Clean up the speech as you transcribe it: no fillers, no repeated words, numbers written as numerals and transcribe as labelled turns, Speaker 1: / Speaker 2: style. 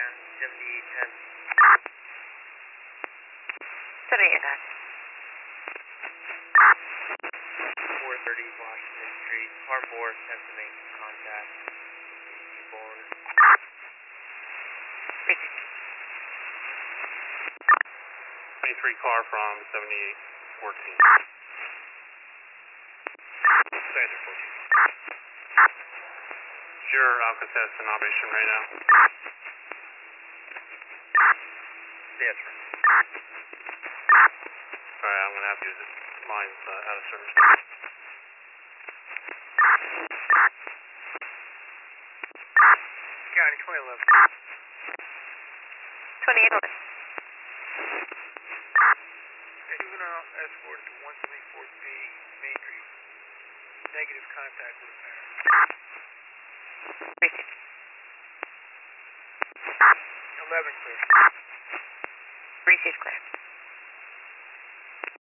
Speaker 1: 7810.
Speaker 2: 7810.
Speaker 1: 430 Washington Street, car 4, attempts to make contact. Forward.
Speaker 2: Receive.
Speaker 3: 23 car from 7814.
Speaker 1: Standard 14.
Speaker 3: Sure, Alcatraz in operation right now.
Speaker 1: That's right.
Speaker 3: Alright, I'm gonna have to use it. Mine's out of service.
Speaker 1: County 2011.
Speaker 2: 2811.
Speaker 1: Juvenile escort to 174B Main Street. Negative contact with a parent.
Speaker 2: Receive.
Speaker 1: 11 clear.
Speaker 2: Receive clear.